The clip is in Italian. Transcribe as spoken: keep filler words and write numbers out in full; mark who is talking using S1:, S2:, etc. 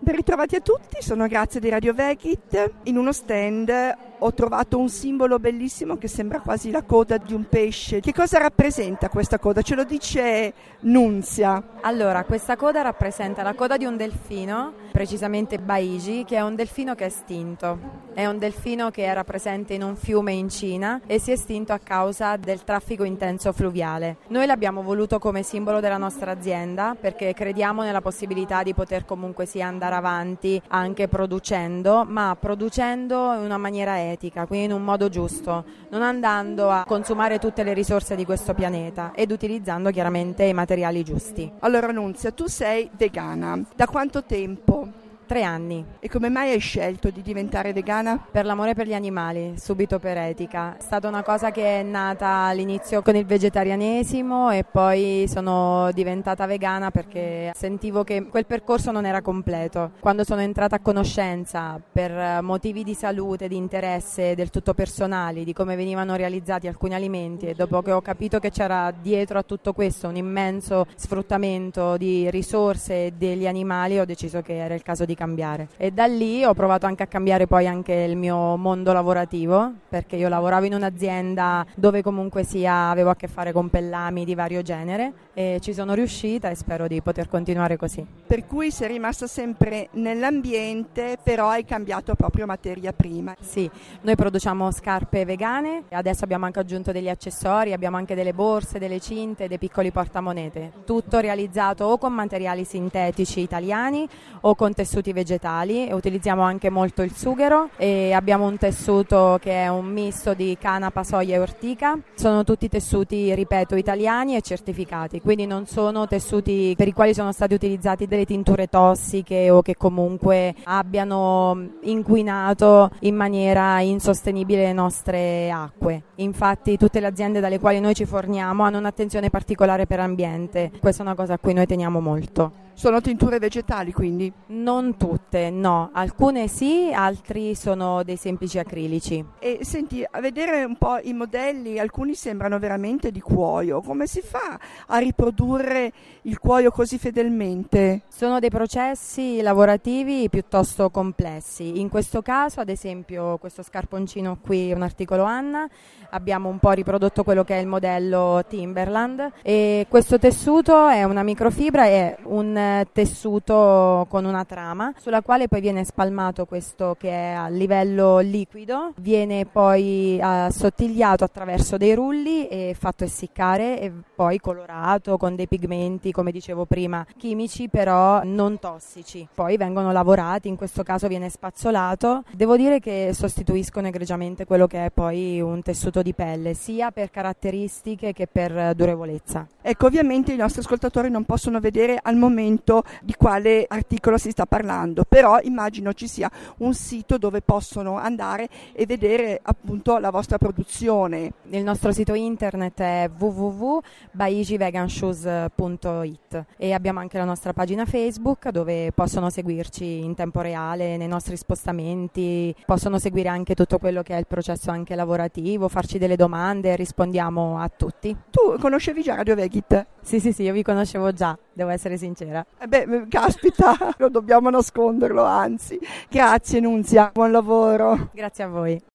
S1: Ben ritrovati a tutti, sono Grazia di Radio Vegit. In uno stand ho trovato un simbolo bellissimo che sembra quasi la coda di un pesce. Che cosa rappresenta questa coda? Ce lo dice Nunzia.
S2: Allora, questa coda rappresenta la coda di un delfino, precisamente Baiji, che è un delfino che è estinto. È un delfino che era presente in un fiume in Cina e si è estinto a causa del traffico intenso fluviale. Noi l'abbiamo voluto come simbolo della nostra azienda perché crediamo nella possibilità di poter comunque sia andare avanti anche producendo, ma producendo in una maniera etica, quindi in un modo giusto, non andando a consumare tutte le risorse di questo pianeta ed utilizzando chiaramente i materiali giusti.
S1: Allora Nunzia, tu sei vegana. Da quanto tempo?
S2: Tre anni.
S1: E come mai hai scelto di diventare vegana?
S2: Per l'amore per gli animali, subito per etica. È stata una cosa che è nata all'inizio con il vegetarianesimo e poi sono diventata vegana perché sentivo che quel percorso non era completo. Quando sono entrata a conoscenza per motivi di salute, di interesse del tutto personali, di come venivano realizzati alcuni alimenti e dopo che ho capito che c'era dietro a tutto questo un immenso sfruttamento di risorse degli animali, ho deciso che era il caso di cambiare e da lì ho provato anche a cambiare poi anche il mio mondo lavorativo perché io lavoravo in un'azienda dove comunque sia avevo a che fare con pellami di vario genere e ci sono riuscita e spero di poter continuare così.
S1: Per cui sei rimasta sempre nell'ambiente, però hai cambiato proprio materia prima.
S2: Sì, noi produciamo scarpe vegane, adesso abbiamo anche aggiunto degli accessori, abbiamo anche delle borse, delle cinte, dei piccoli portamonete, tutto realizzato o con materiali sintetici italiani o con tessuti vegetali e utilizziamo anche molto il sughero e abbiamo un tessuto che è un misto di canapa, soia e ortica. Sono tutti tessuti, ripeto, italiani e certificati, quindi non sono tessuti per i quali sono state utilizzate delle tinture tossiche o che comunque abbiano inquinato in maniera insostenibile le nostre acque. Infatti tutte le aziende dalle quali noi ci forniamo hanno un'attenzione particolare per l'ambiente, questa è una cosa a cui noi teniamo molto.
S1: Sono tinture vegetali quindi?
S2: Non tutte, no, alcune sì, altri sono dei semplici acrilici.
S1: E senti, a vedere un po' i modelli, alcuni sembrano veramente di cuoio, come si fa a riprodurre il cuoio così fedelmente?
S2: Sono dei processi lavorativi piuttosto complessi, in questo caso ad esempio questo scarponcino qui è un articolo Anna, abbiamo un po' riprodotto quello che è il modello Timberland e questo tessuto è una microfibra, è un tessuto con una trama sulla quale poi viene spalmato questo che è a livello liquido, viene poi assottigliato attraverso dei rulli e fatto essiccare e poi colorato con dei pigmenti, come dicevo prima, chimici però non tossici. Poi vengono lavorati, in questo caso viene spazzolato. Devo dire che sostituiscono egregiamente quello che è poi un tessuto di pelle, sia per caratteristiche che per durevolezza.
S1: Ecco, ovviamente i nostri ascoltatori non possono vedere al momento di quale articolo si sta parlando, però immagino ci sia un sito dove possono andare e vedere appunto la vostra produzione.
S2: Il nostro sito internet è w w w punto baiji vegan shoes punto i t e abbiamo anche la nostra pagina Facebook dove possono seguirci in tempo reale nei nostri spostamenti, possono seguire anche tutto quello che è il processo anche lavorativo, farci delle domande, rispondiamo a tutti.
S1: Tu conoscevi già Radio Vegit?
S2: Sì, sì, sì, io vi conoscevo già, devo essere sincera.
S1: Eh beh, caspita, non dobbiamo nasconderlo, anzi. Grazie Nunzia, buon lavoro.
S2: Grazie a voi.